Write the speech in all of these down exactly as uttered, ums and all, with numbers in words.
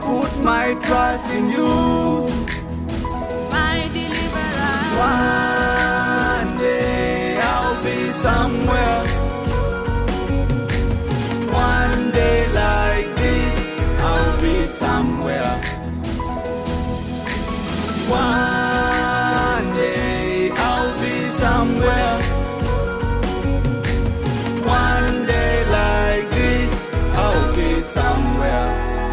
put my trust in you, my deliverer. One day I'll be somewhere. One day like this, I'll be somewhere. One day I'll be somewhere. One day like this, I'll be somewhere.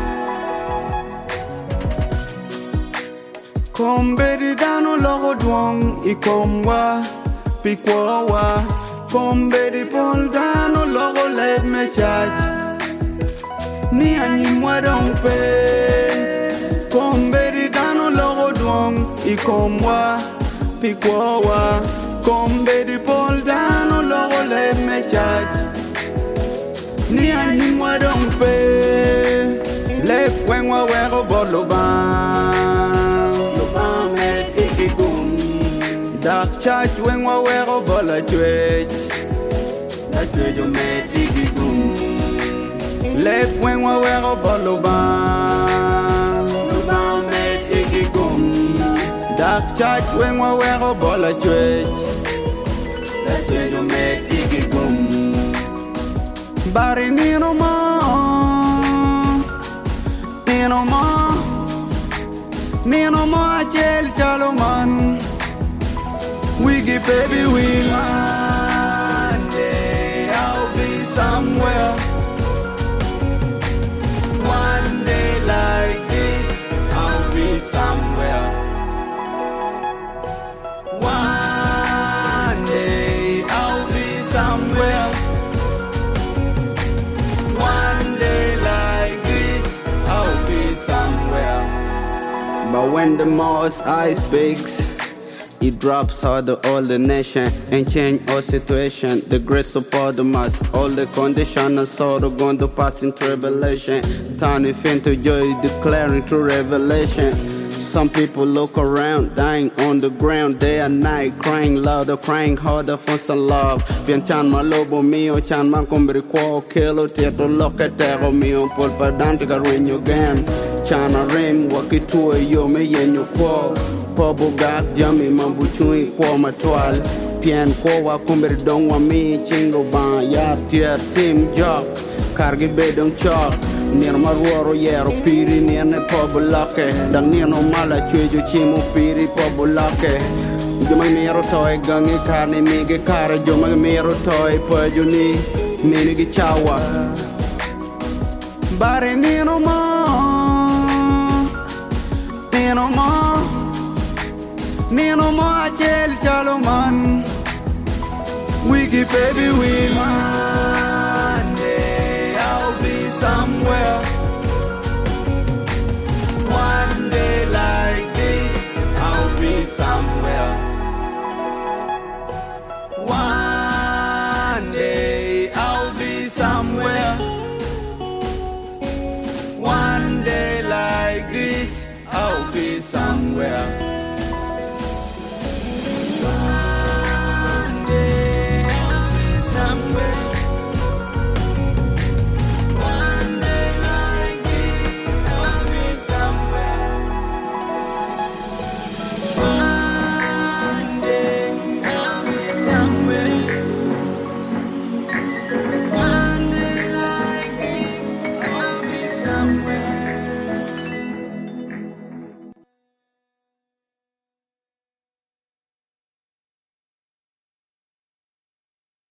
Kombedi dano logo duong ikomwa pikwawa. Kombedi pol dano logo let me charge. Ni anyi mwadong pe. Kombedi dano logo duong ikomwa pikwawa. Kombedi pol dano logo let me charge. Ni anyi mwadong pe. Lep wengwa wego bolo bang. Lo bang met ikigum. Dark church wengwa wego bola chwech. La chwejo met ikigum. Lep wengwa wego bolo bang. Lo bang met ikigum. Dark church wengwa wego bola chwech. La chwejo met ikigum. Bari nino ma. Nino ma, Nino ma chel chaloman. Wiggy baby will. One day I'll be somewhere. One day like this, I'll be somewhere. One day I'll be somewhere. One day like this, I'll be somewhere. But when the Most High speaks, He drops all the all the nation and change all situation. The grace upon the mass, all the condition and sorrow going to pass in tribulation. Turn it into joy, declaring true revelation. Some people look around, dying on the ground day and night, crying louder, crying harder for some love. Bien chan malobo mio, chan man combri quo, kilo tieto locatero mio, pol padante carwenyo game. Chan a rim, wakitua yo me yenyo quo. Pobo gak jami mambuchui quo matual. Pien quo wa combri dong wa mi, chingo ban, ya tier team jock. Kargi bedong chok. Nir maruoro yero piri nir ne pobo lake. Dang nir no mala chwejo chimo piri pobo lake. Joma mero toy gangi karni mige kare. Joma mero toy paju ni mini gi chawa. Bare nino ma, nino ma, nino ma chel chaloman. Wiggy baby will. One day I'll be somewhere. One day